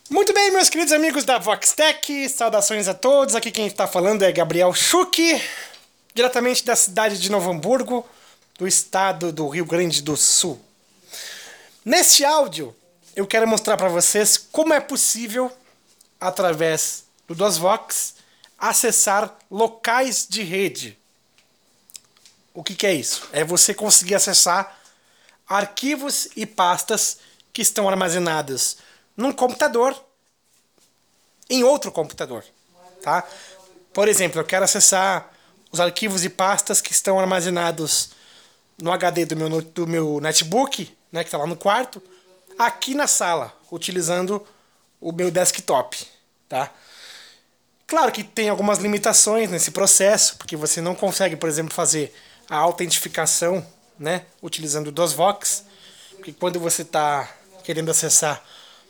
Muito bem, meus queridos amigos da Voxtec, saudações a todos. Aqui quem está falando é Gabriel Schuch, diretamente da cidade de Novo Hamburgo, do estado do Rio Grande do Sul. Neste áudio, eu quero mostrar para vocês como é possível, através do DOSVox, acessar locais de rede. O que é isso? É você conseguir acessar arquivos e pastas que estão armazenados num computador em outro computador, tá? Por exemplo, eu quero acessar os arquivos e pastas que estão armazenados no HD do meu netbook, né, que está lá no quarto, aqui na sala, utilizando o meu desktop, tá? Claro que tem algumas limitações nesse processo, porque você não consegue, por exemplo, fazer a autentificação, né, utilizando o DOSVox, porque quando você está querendo acessar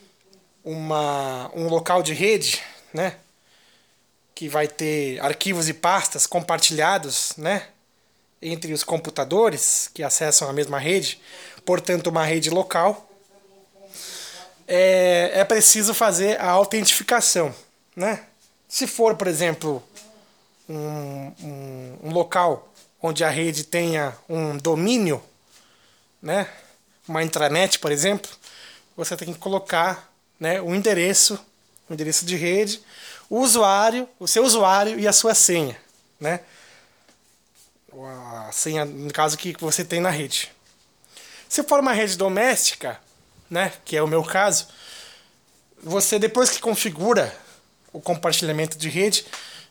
um local de rede, né, que vai ter arquivos e pastas compartilhados, né, entre os computadores que acessam a mesma rede, portanto uma rede local, é preciso fazer a autentificação, né? Se for, por exemplo, um local onde a rede tenha um domínio, né, uma intranet, por exemplo, você tem que colocar, né, o endereço de rede, o seu usuário e a sua senha, né? A senha, no caso, que você tem na rede. Se for uma rede doméstica, né, que é o meu caso, você, depois que configura o compartilhamento de rede,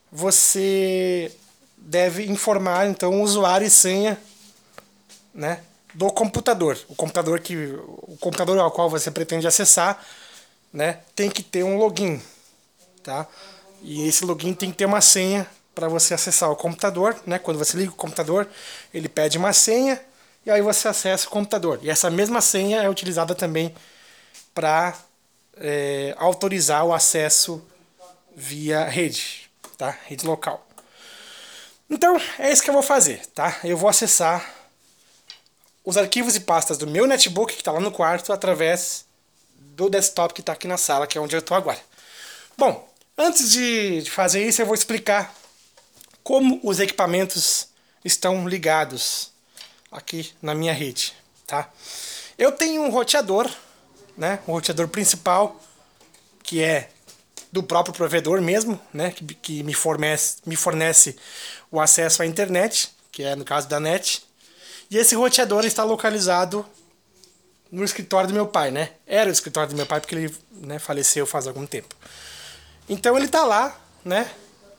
você deve informar então o usuário e senha, né, do computador. O computador ao qual você pretende acessar, né, tem que ter um login, tá? E esse login tem que ter uma senha para você acessar o computador, né? Quando você liga o computador, ele pede uma senha e aí você acessa o computador. E essa mesma senha é utilizada também para autorizar o acesso via rede, tá? Rede local. Então, é isso que eu vou fazer, tá? Eu vou acessar os arquivos e pastas do meu netbook, que está lá no quarto, através do desktop que está aqui na sala, que é onde eu estou agora. Bom, antes de fazer isso, eu vou explicar como os equipamentos estão ligados aqui na minha rede, tá? Eu tenho um roteador, né? Um roteador principal, que é do próprio provedor mesmo, né? Que me fornece o acesso à internet, que é no caso da NET. E esse roteador está localizado no escritório do meu pai, né? Era o escritório do meu pai porque ele, né, faleceu faz algum tempo. Então ele está lá, né,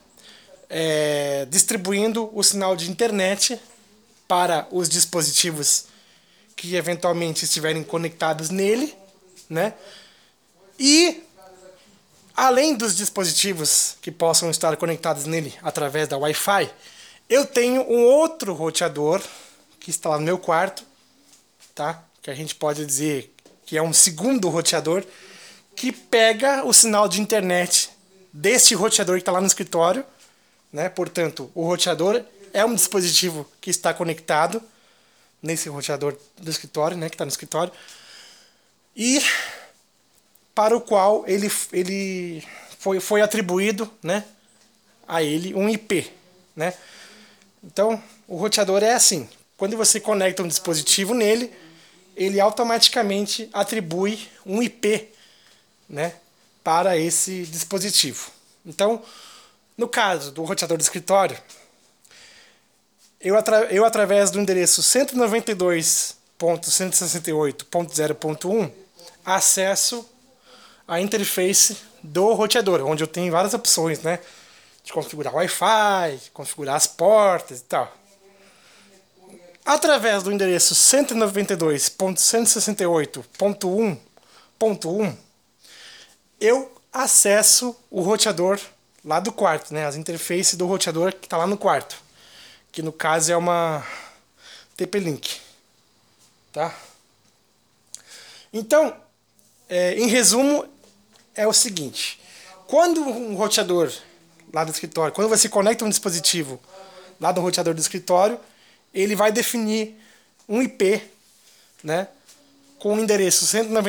distribuindo o sinal de internet para os dispositivos que eventualmente estiverem conectados nele, né? E além dos dispositivos que possam estar conectados nele através da Wi-Fi, eu tenho um outro roteador que está lá no meu quarto, tá? Que a gente pode dizer que é um segundo roteador que pega o sinal de internet deste roteador que está lá no escritório, né? Portanto, o roteador é um dispositivo que está conectado nesse roteador do escritório, né? Que está no escritório, e para o qual ele foi atribuído, né, a ele um IP, né? Então, o roteador é assim: quando você conecta um dispositivo nele, ele automaticamente atribui um IP, né, para esse dispositivo. Então, no caso do roteador do escritório, eu através do endereço 192.168.0.1 acesso a interface do roteador, onde eu tenho várias opções, né, de configurar Wi-Fi, configurar as portas e tal. Através do endereço 192.168.1.1, eu acesso o roteador lá do quarto, né, as interfaces do roteador que está lá no quarto, que no caso é uma TP-Link, tá? Então, em resumo, é o seguinte: quando um roteador lá do escritório, quando você conecta um dispositivo lá do roteador do escritório, ele vai definir um IP, né, com o endereço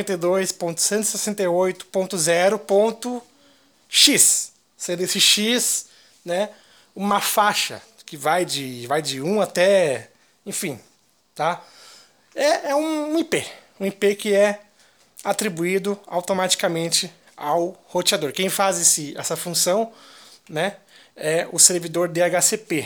192.168.0.x, sendo esse X, né, uma faixa que vai de 1 até, enfim, tá? É um IP que é atribuído automaticamente ao roteador. Quem faz essa função, né, é o servidor DHCP.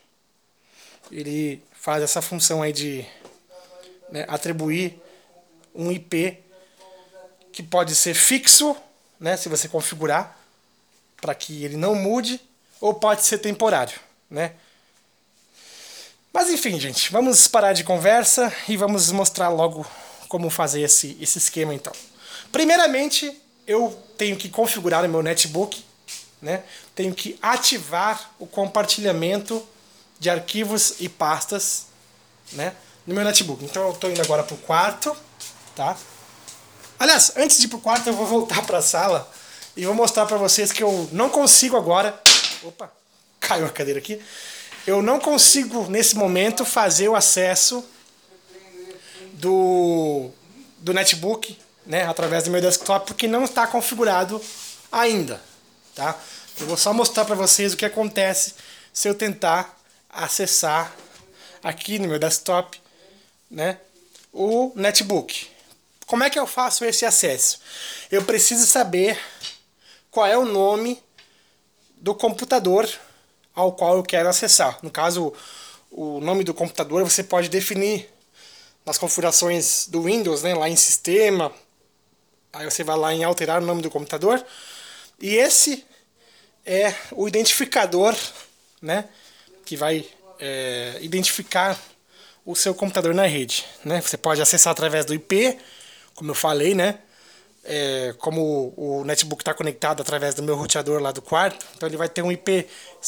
Ele faz essa função aí de, né, atribuir um IP que pode ser fixo, né, se você configurar para que ele não mude, ou pode ser temporário, né? Mas enfim, gente, vamos parar de conversa e vamos mostrar logo como fazer esse esquema então. Primeiramente, eu tenho que configurar o meu netbook, né? Tenho que ativar o compartilhamento de arquivos e pastas, né, no meu netbook. Então eu estou indo agora para o quarto, tá? Aliás, antes de ir para o quarto, eu vou voltar para a sala e vou mostrar para vocês que eu não consigo agora... Opa, caiu a cadeira aqui. Eu não consigo, nesse momento, fazer o acesso do netbook, né, através do meu desktop, porque não está configurado ainda, tá? Eu vou só mostrar para vocês o que acontece se eu tentar acessar aqui no meu desktop, né, o netbook. Como é que eu faço esse acesso? Eu preciso saber qual é o nome do computador ao qual eu quero acessar. No caso, o nome do computador você pode definir nas configurações do Windows, né, lá em Sistema. Aí você vai lá em alterar o nome do computador. E esse é o identificador, né, que vai identificar o seu computador na rede, né? Você pode acessar através do IP, como eu falei, né? Como o netbook está conectado através do meu roteador lá do quarto, então ele vai ter um IP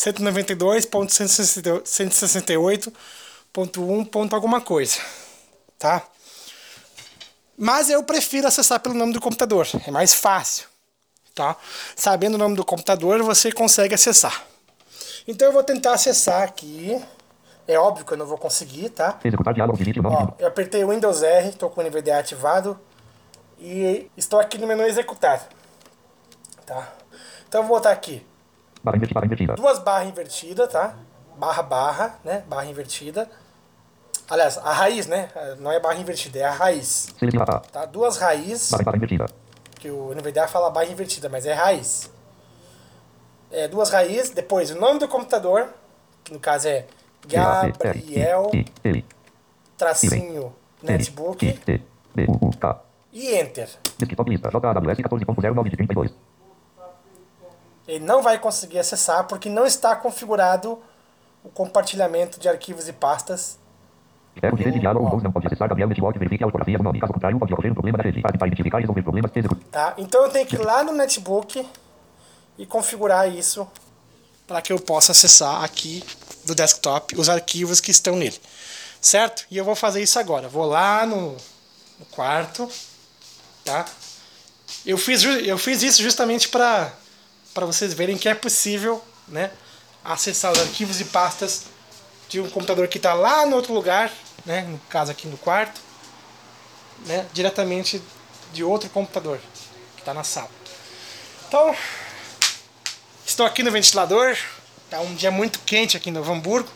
192.168.1. alguma coisa, tá? Mas eu prefiro acessar pelo nome do computador, é mais fácil, tá? Sabendo o nome do computador, você consegue acessar. Então eu vou tentar acessar aqui. É óbvio que eu não vou conseguir, tá? Executar diálogo, digite o nome. Ó, eu apertei o Windows R, estou com o NVDA ativado. E estou aqui no menu executar, tá? Então eu vou botar aqui barra invertida. duas barras invertidas, tá? Barra, né? Barra invertida. Aliás, a raiz, né? Não é barra invertida, é a raiz. Tá? Duas raízes. Barra invertida. Que o NVDA fala barra invertida, mas é raiz. Duas raízes. Depois o nome do computador, que no caso é Gabriel tracinho netbook. E Enter. Desktop lista JAWS 14.09 de 32. Ele não vai conseguir acessar porque não está configurado o compartilhamento de arquivos e pastas. Espero que esse diálogo não pode acessar Gabriel Network, verifique a ortografia do nome. Caso contrário, pode ocorrer um problema da rede. Para identificar e resolver problemas, tá? Então eu tenho que ir lá no netbook e configurar isso para que eu possa acessar aqui do desktop os arquivos que estão nele. Certo? E eu vou fazer isso agora. Vou lá no quarto, tá? Eu fiz isso justamente para vocês verem que é possível, né, acessar os arquivos e pastas de um computador que está lá no outro lugar, né, no caso aqui no quarto, né, diretamente de outro computador que está na sala. Então, estou aqui no ventilador. Tá um dia muito quente aqui em Novo Hamburgo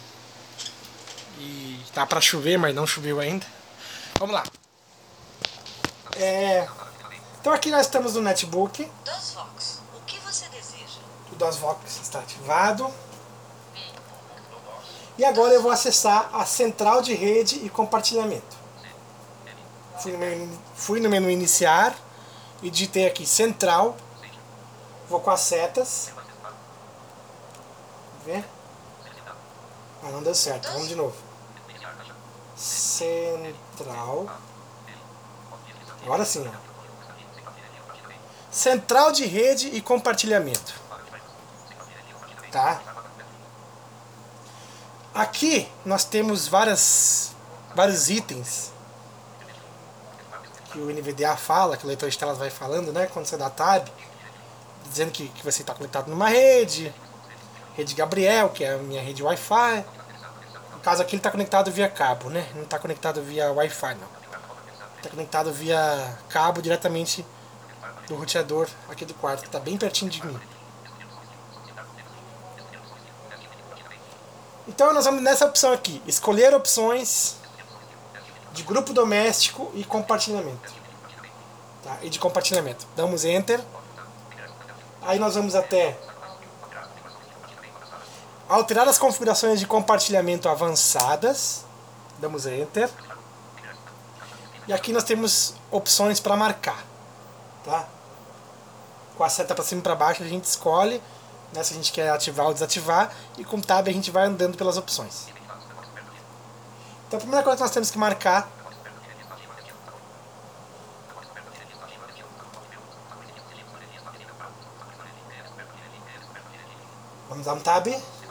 e tá para chover, mas não choveu ainda. Vamos lá. Então aqui nós estamos no netbook. DOSVox, o que você deseja? O DOSVox está ativado. E agora eu vou acessar a central de rede e compartilhamento. Fui no menu iniciar e digitei aqui central. Vou com as setas. Vamos ver? Ah, não deu certo. Vamos de novo. Central. Agora sim, ó. Central de rede e compartilhamento. Tá? Aqui nós temos vários itens que o NVDA fala, que o leitor de telas vai falando, né? Quando você dá tab, dizendo que você está conectado numa rede Gabriel, que é a minha rede Wi-Fi. No caso aqui ele está conectado via cabo, né? Não está conectado via Wi-Fi, não. Está conectado via cabo diretamente do roteador aqui do quarto, que está bem pertinho de mim. Então nós vamos nessa opção aqui, escolher opções de grupo doméstico e compartilhamento. Tá? E de compartilhamento. Damos Enter. Aí nós vamos até alterar as configurações de compartilhamento avançadas. Damos Enter. E aqui nós temos opções para marcar. Tá? Com a seta para cima e para baixo a gente escolhe, né, se a gente quer ativar ou desativar, e com o Tab a gente vai andando pelas opções. Então a primeira coisa que nós temos que marcar vamos dar um Tab.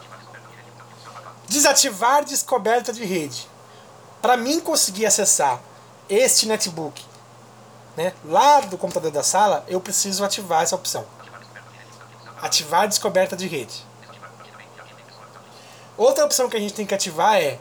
Desativar descoberta de rede. Para mim conseguir acessar este netbook, né, lá do computador da sala, eu preciso ativar essa opção. Ativar descoberta de rede. Outra opção que a gente tem que ativar é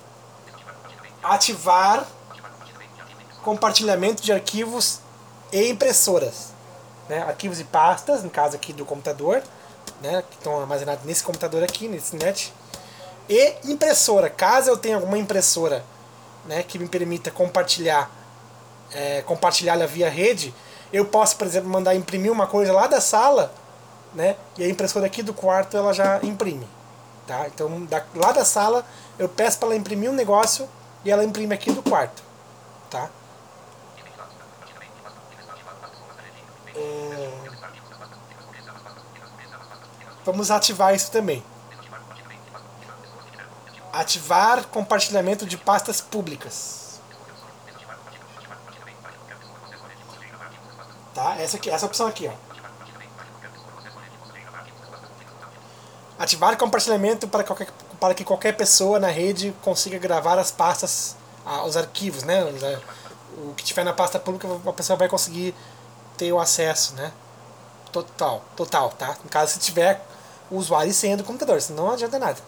ativar compartilhamento de arquivos e impressoras, né, arquivos e pastas, no caso aqui do computador, né, que estão armazenados nesse computador aqui, nesse net, e impressora. Caso eu tenha alguma impressora, né, que me permita compartilhar ela via rede, eu posso, por exemplo, mandar imprimir uma coisa lá da sala, né, e a impressora aqui do quarto ela já imprime. Tá? Então lá da sala eu peço para ela imprimir um negócio e ela imprime aqui do quarto. Tá? Vamos ativar isso também. Ativar compartilhamento de pastas públicas. Tá? Essa opção aqui, ó. Ativar compartilhamento para que qualquer pessoa na rede consiga gravar as pastas, os arquivos, né? O que tiver na pasta pública, a pessoa vai conseguir ter o acesso, né? Total, tá? No caso, se tiver o usuário e senha do computador, senão não adianta nada.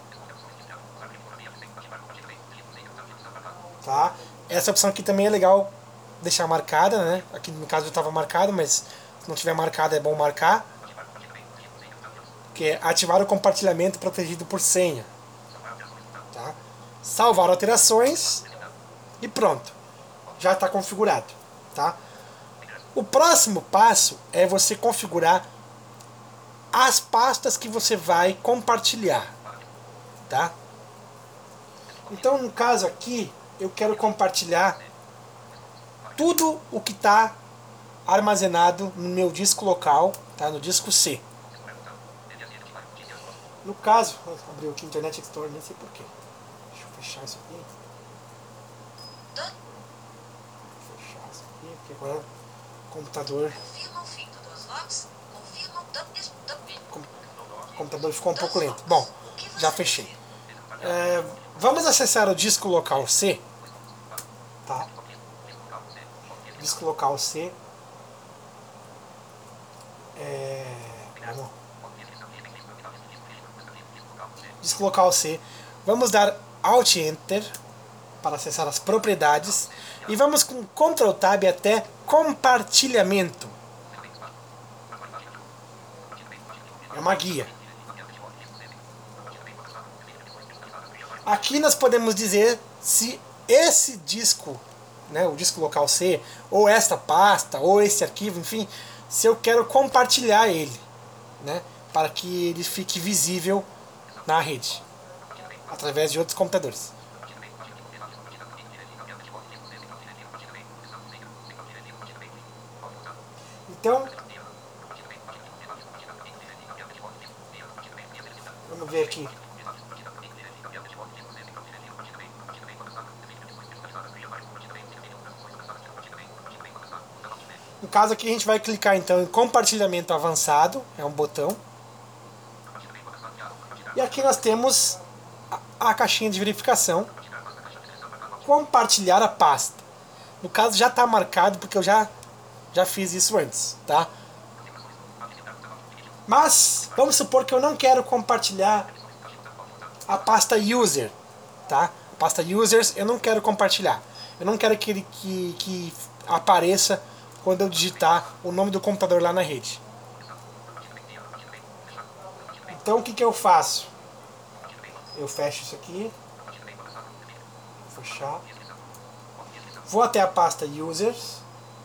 Tá? Essa opção aqui também é legal deixar marcada, né? Aqui no caso já estava marcado, mas se não tiver marcado é bom marcar. Que é ativar o compartilhamento protegido por senha. Tá? Salvar alterações e pronto. Já está configurado. Tá? O próximo passo é você configurar as pastas que você vai compartilhar. Tá? Então, no caso aqui, eu quero compartilhar tudo o que está armazenado no meu disco local, tá? No disco C. No caso, abriu aqui Internet Explorer, nem sei porquê. Deixa eu fechar isso aqui. Fechar isso aqui, porque agora o computador... Confirma o fim do DOSLogs. Confirma o dump. O computador ficou um pouco lento. Bom, já fechei. Vamos acessar o disco local C. Tá? Disco local C. Vamos. Disco local C. Vamos dar Alt Enter para acessar as propriedades. E vamos com Ctrl Tab até compartilhamento. É uma guia. Aqui nós podemos dizer se esse disco, né, o disco local C, ou esta pasta, ou esse arquivo, enfim, se eu quero compartilhar ele, né, para que ele fique visível na rede, através de outros computadores. Então, vamos ver aqui. No caso aqui a gente vai clicar então em compartilhamento avançado, é um botão. E aqui nós temos a caixinha de verificação. Compartilhar a pasta. No caso já está marcado porque eu já fiz isso antes, tá? Mas vamos supor que eu não quero compartilhar a pasta user, tá? A pasta users eu não quero compartilhar. Eu não quero que apareça quando eu digitar o nome do computador lá na rede. Então o que eu faço? Eu fecho isso aqui. Vou fechar. Vou até a pasta Users.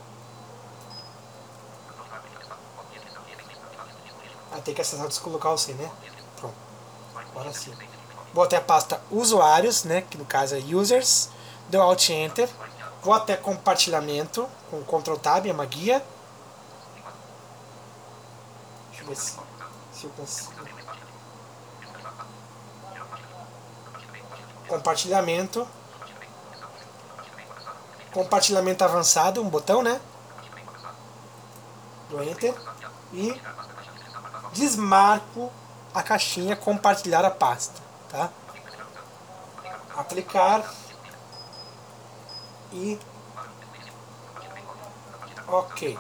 Tem que acessar o disco local sim, né? Pronto. Agora sim. Vou até a pasta Usuários, né? Que no caso é Users. Dou Alt Enter. Vou até Compartilhamento com Ctrl Tab, é uma guia. Deixa eu ver se eu consigo. Compartilhamento. Compartilhamento avançado, um botão, né? Do Enter. E desmarco a caixinha compartilhar a pasta, tá? Aplicar e ok,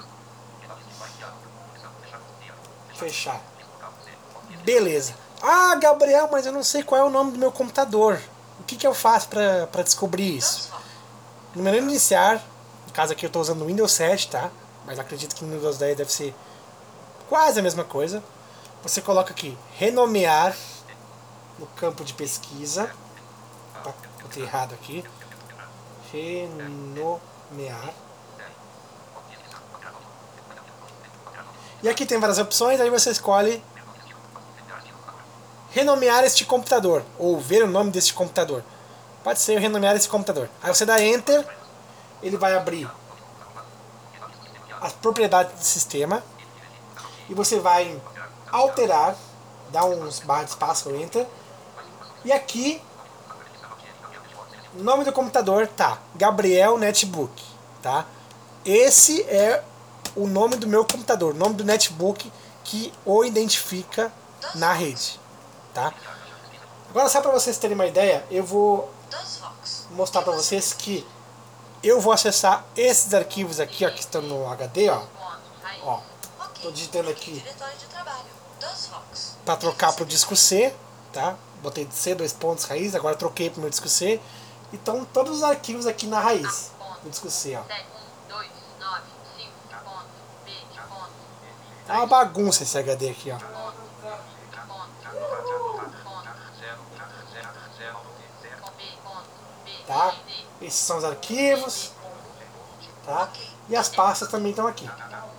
fechar, beleza. Ah, Gabriel, mas eu não sei qual é o nome do meu computador. O que eu faço para descobrir isso? No menu iniciar, no caso aqui eu estou usando o Windows 7, tá? Mas acredito que no Windows 10 deve ser quase a mesma coisa. Você coloca aqui, renomear, no campo de pesquisa. Opa, botei errado aqui. Renomear. E aqui tem várias opções, aí você escolhe renomear este computador, ou ver o nome deste computador. Pode ser renomear esse computador. Aí você dá Enter, ele vai abrir as propriedades do sistema, e você vai alterar, dá uns barra de espaço, Enter, e aqui o nome do computador tá Gabriel Netbook, tá? Esse é o nome do meu computador, o nome do netbook que o identifica na rede, tá? Agora só para vocês terem uma ideia, eu vou mostrar para vocês que eu vou acessar esses arquivos aqui, ó, que estão no HD, ó. Tô digitando aqui para trocar pro disco C, tá? Botei C, dois pontos, raiz, agora troquei pro meu disco C. Então todos os arquivos aqui na raiz do disco C, ó. É uma bagunça esse HD aqui, ó. Tá? Esses são os arquivos, tá? E as pastas também estão aqui.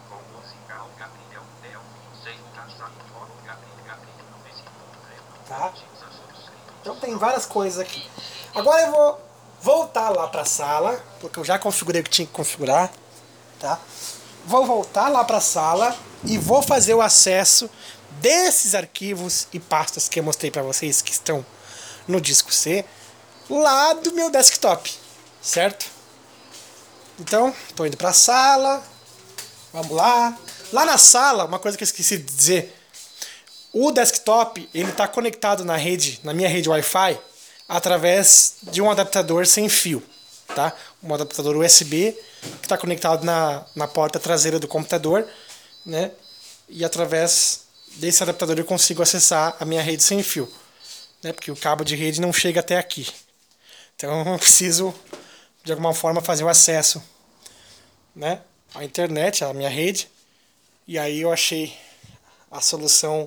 Tá? Então tem várias coisas aqui. Agora eu vou voltar lá para a sala, porque eu já configurei o que tinha que configurar, tá? Vou voltar lá para a sala e vou fazer o acesso desses arquivos e pastas que eu mostrei para vocês que estão no disco C, lá do meu desktop, certo? Então, estou indo para a sala, vamos lá. Lá na sala, uma coisa que eu esqueci de dizer, o desktop ele está conectado na rede, na minha rede Wi-Fi, através de um adaptador sem fio, tá? Um adaptador USB que está conectado na porta traseira do computador, né? E através desse adaptador eu consigo acessar a minha rede sem fio, né? Porque o cabo de rede não chega até aqui. Então eu preciso de alguma forma fazer o acesso, né, à internet, à minha rede. E aí eu achei a solução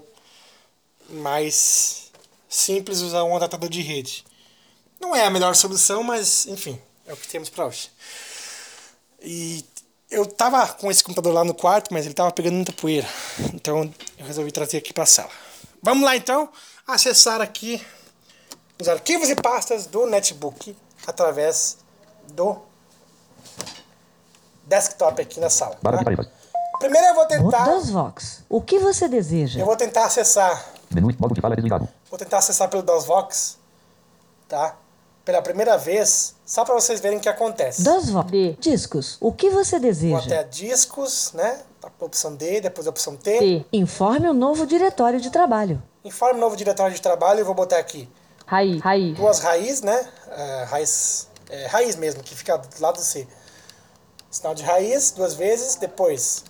mais simples, usar um adaptador de rede. Não é a melhor solução, mas enfim, é o que temos para hoje. E eu tava com esse computador lá no quarto, mas ele tava pegando muita poeira. Então eu resolvi trazer aqui para a sala. Vamos lá então, acessar aqui os arquivos e pastas do netbook através do desktop aqui na sala. Tá? Primeiro eu vou tentar... DOSVox, o que você deseja? Eu vou tentar acessar... Menu modo de fala desligado. Vou tentar acessar pelo DOSVox, tá? Pela primeira vez, só para vocês verem o que acontece. DOSVox, D, discos, o que você deseja? Vou até discos, né? A opção D, depois a opção T. T, informe o novo diretório de trabalho. Informe o novo diretório de trabalho, eu vou botar aqui Raiz. duas raízes, né? Raiz mesmo, que fica do lado do C. Sinal de raiz, duas vezes, depois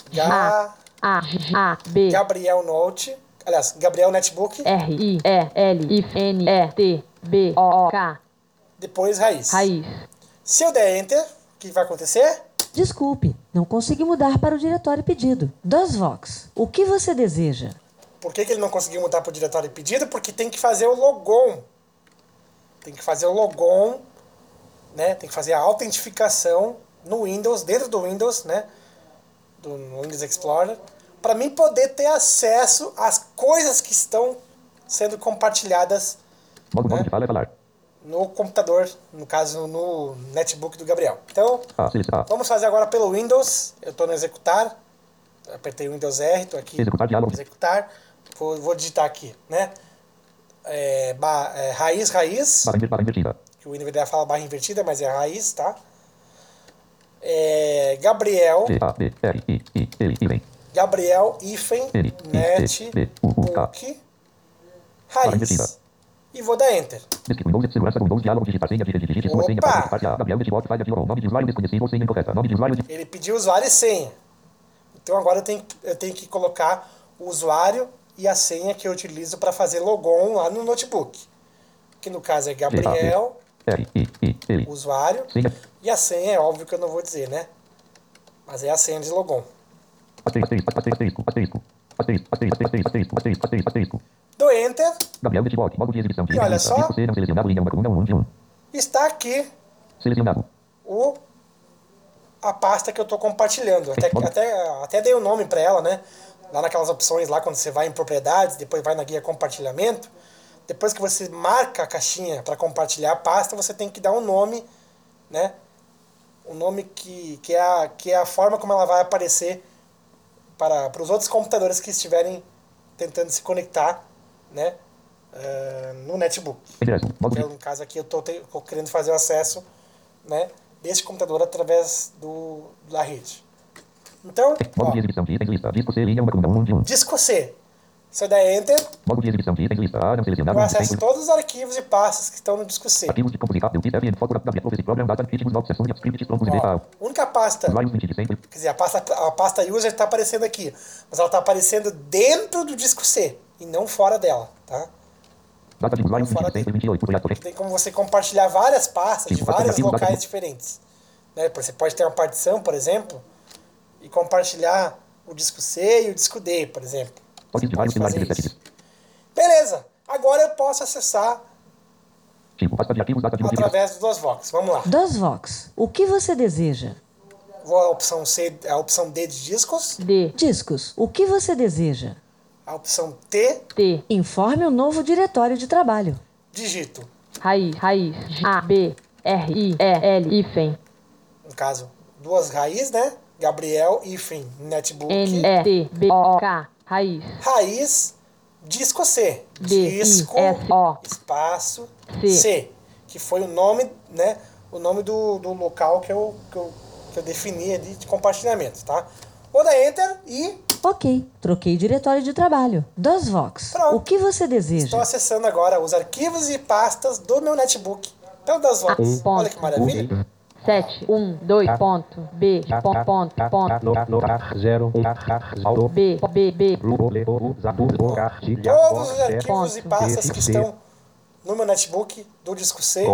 B, Gabriel Note, aliás, Gabriel Netbook, RIELNETBOK. depois raiz. Raiz. Se eu der Enter, o que vai acontecer? Desculpe, não consegui mudar para o diretório pedido. DOSVox, o que você deseja? Por que ele não conseguiu mudar para o diretório pedido? Porque tem que fazer o logon. Tem que fazer o logon, né? Tem que fazer a autentificação no Windows, dentro do Windows, né? No Windows Explorer, para mim poder ter acesso às coisas que estão sendo compartilhadas, Modo né, de fala é falar. no computador, no caso no netbook do Gabriel. Então, Selecionar. vamos fazer agora pelo Windows. Eu estou no executar, apertei o Windows R, estou aqui Executar diálogo. executar, vou digitar aqui, né? Raiz, Barra invertida. que o Windows fala barra invertida, mas é raiz, tá? Gabriel, G-A-B-R-I-I-L-I-Vem. Gabriel hífen netbook Barra invertida. raiz. E vou dar Enter. Descrito Windows de segurança Windows diálogo digitar senha digite sua senha Opa! parte A. Gabriel Network file adicionou nome de usuário desconhecido ou senha incorreta. Nome de usuário de... Ele pediu usuário e senha. Então agora eu tenho que colocar o usuário e a senha que eu utilizo para fazer logon lá no notebook. Que no caso é Gabriel, R-I-I-L. usuário, Senha. e a senha é óbvio que eu não vou dizer, né? Mas é a senha de logon. Asterisco. Dou Enter, Gabriel Network, modo de exibição de E olha lista. só. Disco C não selecionado, linha 1 coluna 1 de 1. está aqui Selecionado. a pasta que eu estou compartilhando. Até dei o nome para ela, né? Lá naquelas opções, lá quando você vai em propriedades, depois vai na guia compartilhamento. Depois que você marca a caixinha para compartilhar a pasta, você tem que dar um nome, né? Um nome que é a forma como ela vai aparecer para os outros computadores que estiverem tentando se conectar, né? No netbook. Endereço. Modo Então, de... no caso aqui, eu estou querendo fazer o acesso, né, desse computador através da rede. Então, Modo ó, de exibição de itens lista. Disco C, linha 1 coluna 1 de 1. disco C. Se eu der Enter, Modo de exibição de itens lista. A não selecionado. eu acesso todos os arquivos e pastas que estão no disco C. Arquivos de composição. FM, foto da Prophecy Program, data, artigos, notes, sessões, scripts, troncos e Ó, data. a única pasta, Usuários 20 de sempre. quer dizer, a pasta user está aparecendo aqui, mas ela está aparecendo dentro do disco C e não fora dela, tá? Data de usuário 20 de sempre, 28. Projeto. Tem como você compartilhar várias pastas de Sim, vários arquivos, locais data- diferentes. Né? Você pode ter uma partição, por exemplo, e compartilhar o disco C e o disco D, por exemplo. Fotos de vários Pode fazer celulares isso. 17. Beleza, agora eu posso acessar Tipo, pasta de arquivos, data de notificação. através do DOSVox. Vamos lá. DOSVox, o que você deseja? Vou à opção C, a opção D de discos, D. Discos, o que você deseja? a opção T, T. Informe o novo diretório de trabalho. digito, Raiz, G-A-B-R-I-E-L, hífen, no caso, duas raízes, né? Gabriel, hífen, netbook, N-E-T-B-O-K, raiz, raiz, disco C, disco, D-I-S-O, espaço, C. C, que foi o nome, né? O nome do local que eu defini ali de compartilhamento, tá? Vou dar Enter e Ok, troquei diretório de trabalho. DOSVox, Pronto. o que você estou deseja? acessando agora os arquivos e pastas do meu netbook pelo DOSVox. Olha que maravilha. 7, 1, 2, ponto, B, ponto, B, B, B, Todos os arquivos e pastas que estão no meu netbook do disco C.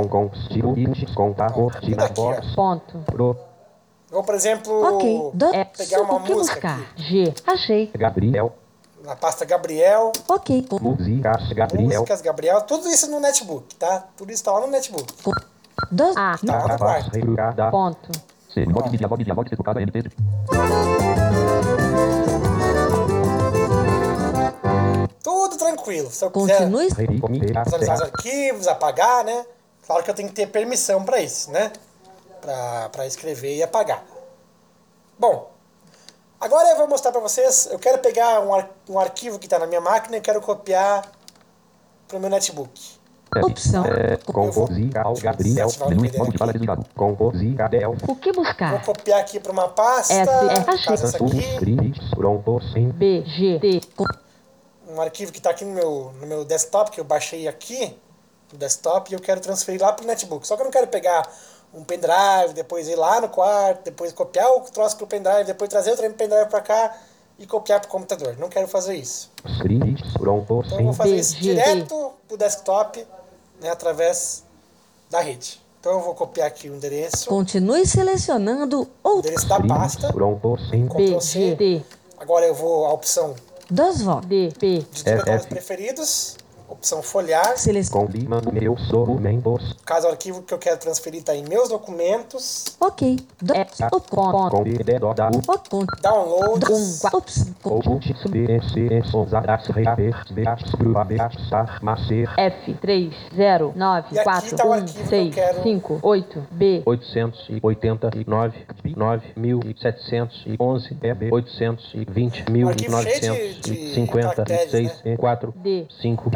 ponto. Vou, por exemplo, Ok, pegar uma o que música buscar? aqui. G, achei. Gabriel, Na pasta Gabriel, Ok, músicas, Gabriel, músicas Gabriel, tudo isso no netbook, tá? Tudo isso tá lá no netbook. DOS, A, Tá lá no quarto. ponto. C, modo de diálogo, executada, NT. Tudo tranquilo. Se eu quiser Continue. visualizar os arquivos, apagar, né? Claro que eu tenho que ter permissão para isso, né? Para escrever e apagar. Bom, agora eu vou mostrar para vocês. Eu quero pegar um arquivo que está na minha máquina e quero copiar para o meu netbook. Opção. Composical, Gabriel, menu, modo de fala desligado. Composical, O que Vou buscar? copiar aqui para uma pasta. S, No achei. caso, essa aqui. scripts, pronto, sim. B, G, T. Um arquivo que está aqui no meu desktop, que eu baixei aqui no desktop, e eu quero transferir lá para o netbook. Só que eu não quero pegar um pendrive, depois ir lá no quarto, depois copiar o troço para o pendrive, depois trazer outro pendrive para cá e copiar para o computador. Não quero fazer isso. Scripts, pronto, Então eu vou sim. fazer isso BG. direto para o desktop, né, através da rede. Então eu vou copiar aqui o endereço. Continue selecionando O ou endereço da pasta. Pronto, sim. Ctrl C. BGD. Agora eu vou à opção Dos vox. DP. de diretórios F. preferidos. Opção folhear. Combina meus documentos. Caso o arquivo que eu quero transferir está em meus documentos. Ok. Com dedo da U. Download. F30941658B. E aqui tá o arquivo que eu quero. 889, 9.711, 820, Arquivo cheio de caracteres, né? 4, D. 5,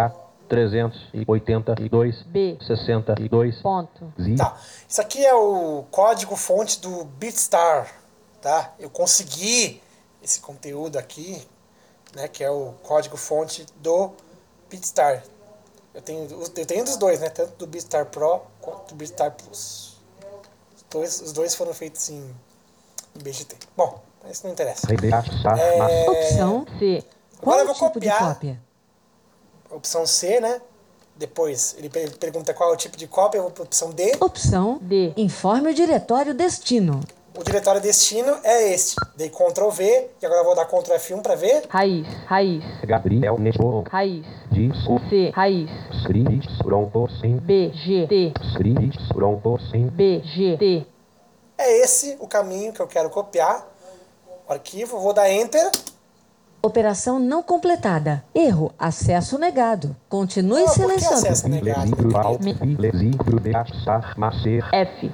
382, B. 62, Ponto. Tá. Isso aqui é o código fonte do BitStar, tá? Eu consegui esse conteúdo aqui, né? Que é o código fonte do BitStar. Eu tenho dos dois, né? Tanto do BitStar Pro quanto do BitStar Plus. Os dois foram feitos em BGT. Bom, isso não interessa. Opção C. Qual Agora eu vou tipo copiar. de cópia? Opção C, né? Depois ele pergunta qual é o tipo de cópia, eu vou para a opção D. Opção D. Informe o diretório destino. O diretório destino é este. Dei Ctrl V e agora eu vou dar Ctrl F1 para ver. Raiz. Gabriel Nesbo. Raiz. Disco. C. Raiz. Script. Pronto, sim. BGT. Script. Pronto, sim. BGT. É esse o caminho que eu quero copiar. O arquivo, vou dar Enter. Operação não completada. Erro. Acesso negado. Continue Por que selecionando. acesso negado? Livro de achar, macer.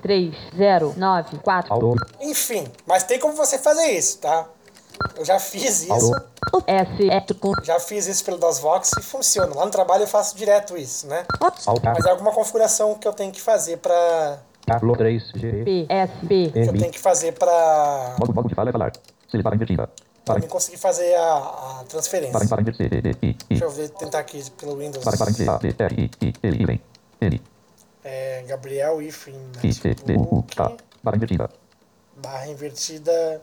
F3094. Enfim, mas tem como você fazer isso, tá? Eu já fiz isso. Já fiz isso pelo DOSVox e funciona. Lá no trabalho eu faço direto isso, né? Mas é alguma configuração que eu tenho que fazer pra... Carlo 3G. PSP. Que eu tenho que fazer pra... Modo de fala é falar. Seleção invertida. Pra mim conseguir fazer a transferência. Para inverter. Deixa eu ver, tentar aqui pelo Windows. Para Gabriel Ifrin Para invertida. barra invertida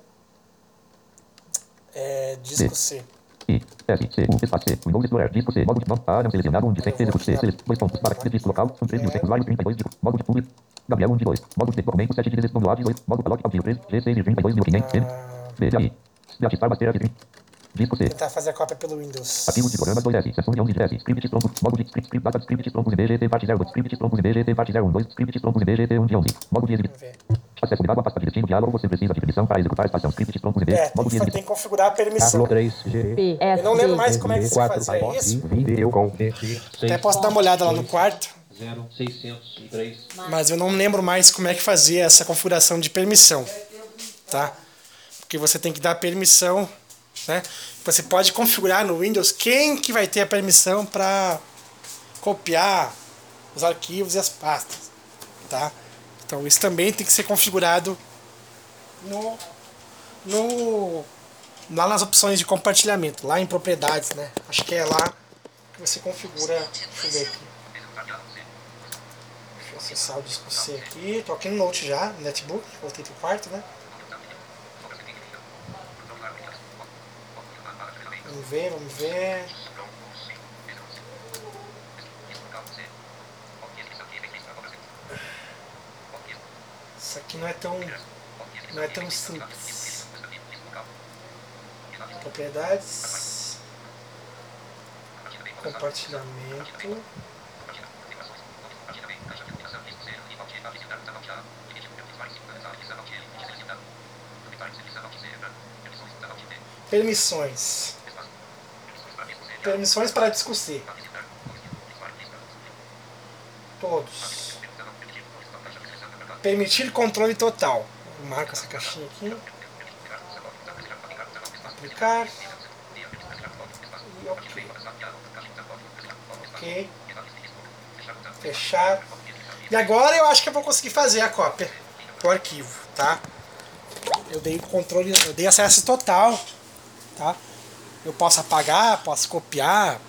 disco C. Windows Explorer, disco C, modo de área selecionado, 1 de 100, execute C, 2 pontos, para disco local, são 3.100, usuário 32, modo de público, Gabriel 1 de 2, modo de documento 7 de 16, modo A de 2, modo bloco, audio 3, G6 de 32.500, N, BDI, Beatistar Basteira F3, disco C, Tentar fazer a cópia pelo Windows. arquivo de programas 2S, seção de 11 de S, scripts troncos, modo de script, data de scripts troncos e BGT, parte 0, scripts troncos e BGT, parte 0, 2, scripts troncos e BGT, 1 de 11, modo de Vamos ver. acesso ligado à pasta de destino, diálogo, você precisa de permissão para executar a estação, scripts troncos e BGT, modo de Tem que configurar a permissão. Carlo 3G. Eu não lembro mais como é que se 4, fazia isso. vídeo com DT, Até posso dar uma olhada lá no quarto. 0603. Mas eu não lembro mais como é que fazia essa configuração de permissão, tá? Porque você tem que dar permissão, né? Você pode configurar no Windows quem que vai ter a permissão para copiar os arquivos e as pastas, tá? Então isso também tem que ser configurado lá nas opções de compartilhamento, lá em propriedades, né? Acho que é lá que você configura. Deixa eu ver aqui. Deixa eu acessar o disco C aqui. Tô aqui no Note já, no netbook. Voltei pro quarto, né? Vamos ver. Isso aqui não é tão simples. Propriedades. Compartilhamento. Permissões. Permissões para disco C. Todos. Permitir controle total. Marca essa caixinha aqui. Aplicar. E ok. Ok. Fechar. E agora eu acho que eu vou conseguir fazer a cópia do arquivo, tá? Eu dei controle, eu dei acesso total, tá? Eu posso apagar, posso copiar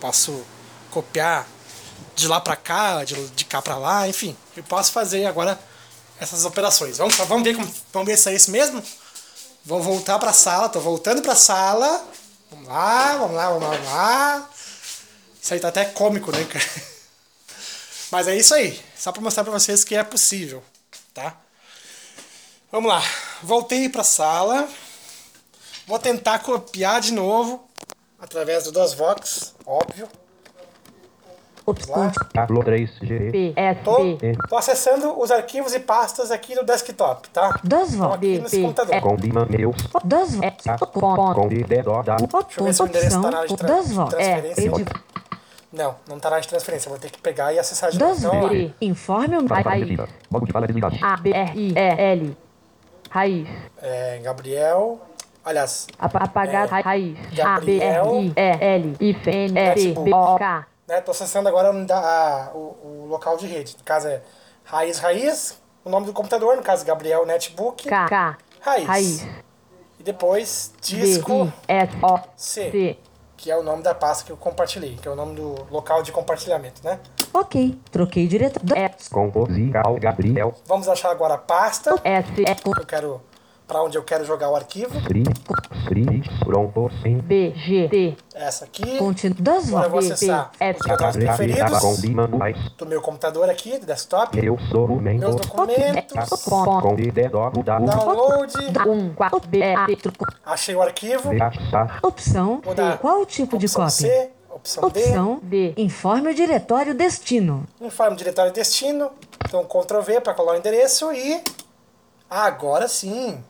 de lá para cá, de cá para lá, enfim. Eu posso fazer agora essas operações. Vamos ver se é isso mesmo? Vou voltar para a sala, tô voltando para a sala. Vamos lá. Isso aí tá até cômico, né, cara? Mas é isso aí. Só para mostrar para vocês que é possível, tá? Vamos lá. Voltei para a sala. Vou tentar copiar de novo através do DOSVox, óbvio. Opção Carlo 3G. P, S, P, Tô acessando os arquivos e pastas aqui do desktop, tá? Então DOSVox, aqui nesse P, computador. Combina meus. DOSVox, Com DDO da Deixa eu ver se o endereço tá na área de DOSVox, transferência. Não tá na área de transferência. Vou ter que pegar e acessar de novo. Então, ó, DOSVox, informe o Para raiz, partida. Modo de fala desligado. ABRIEL, raiz, Gabriel. Aliás, apagar raiz, Gabriel, ABRIEL, IFNBOK, né? Tô acessando agora o local de rede. No caso é raiz, o nome do computador, no caso Gabriel Netbook, K, raiz. E depois disco C, C. que é o nome da pasta que eu compartilhei, que é o nome do local de compartilhamento, né? Ok, troquei direto. Composical Gabriel. Vamos achar agora a pasta S, eu quero, para onde eu quero jogar o arquivo. Free. Pronto. Sim. B, G, T, Essa aqui. continua. Agora eu vou DOSVox, acessar F, os diretores preferidos Combina mais. do meu computador aqui, do desktop. Eu sou o Meus mentor. documentos. Com DDO da Download. 4, B, Achei o arquivo. Achar. opção Vou dar D. Qual o tipo de opção cópia? C, opção D. Opção D. Informe o diretório destino. Informe o diretório destino. Então Ctrl V para colar o endereço e agora sim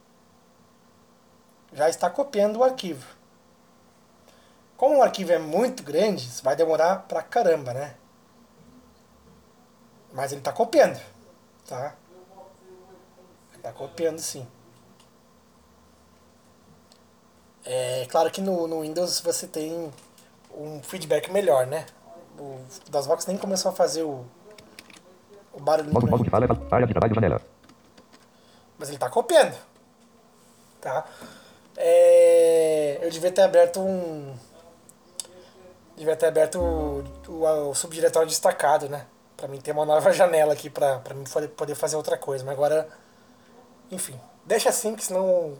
já está copiando o arquivo. Como o arquivo é muito grande, isso vai demorar pra caramba, né? Mas ele está copiando, tá? Ele está copiando sim. É claro que no Windows você tem um feedback melhor, né? O DOSVox nem começou a fazer o barulhinho Modo de ainda. fala. Área de trabalho janela. Mas ele está copiando, tá? Eu devia ter aberto o subdiretório destacado, né? Pra mim ter uma nova janela aqui pra mim poder fazer outra coisa. Mas agora, enfim, deixa assim, que senão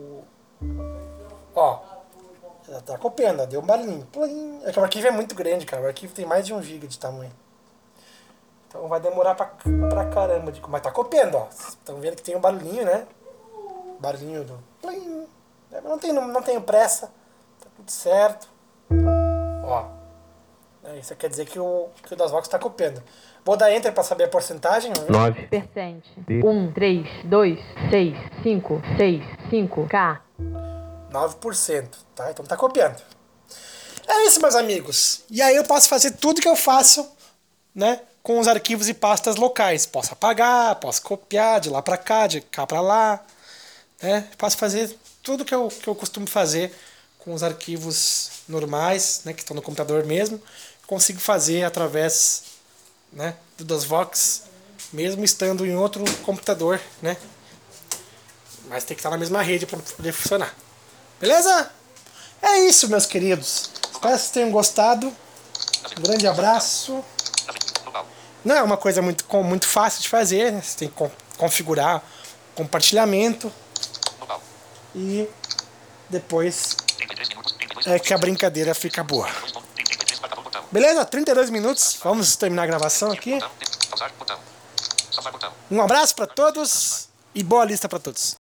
ó, já tá copiando, ó, deu um barulhinho. Plim. É que o arquivo é muito grande, cara. O arquivo tem mais de 1 GB de tamanho. Então vai demorar pra caramba. Mas tá copiando, ó. Vocês estão vendo que tem um barulhinho, né? Barulhinho do plim. Não tenho pressa. Tá tudo certo. Ó. Isso quer dizer que o DOSVox tá copiando. Vou dar Enter pra saber a porcentagem. 9. Percente. 1, 3, 2, 6, 5, 6, 5, K. 9%, tá? Então tá copiando. É isso, meus amigos. E aí eu posso fazer tudo que eu faço, né? Com os arquivos e pastas locais. Posso apagar, posso copiar de lá pra cá, de cá pra lá. Né? Posso fazer tudo que eu costumo fazer com os arquivos normais, né? Que estão no computador mesmo. Consigo fazer através, né, do DOSVox, mesmo estando em outro computador, né? Mas tem que estar na mesma rede para poder funcionar. Beleza? É isso, meus queridos. Espero que vocês tenham gostado. Um grande abraço. Não é uma coisa muito fácil de fazer, né? Você tem que configurar compartilhamento. E depois é que a brincadeira fica boa. Beleza? 32 minutos. Vamos terminar a gravação aqui. Um abraço para todos e boa lista para todos.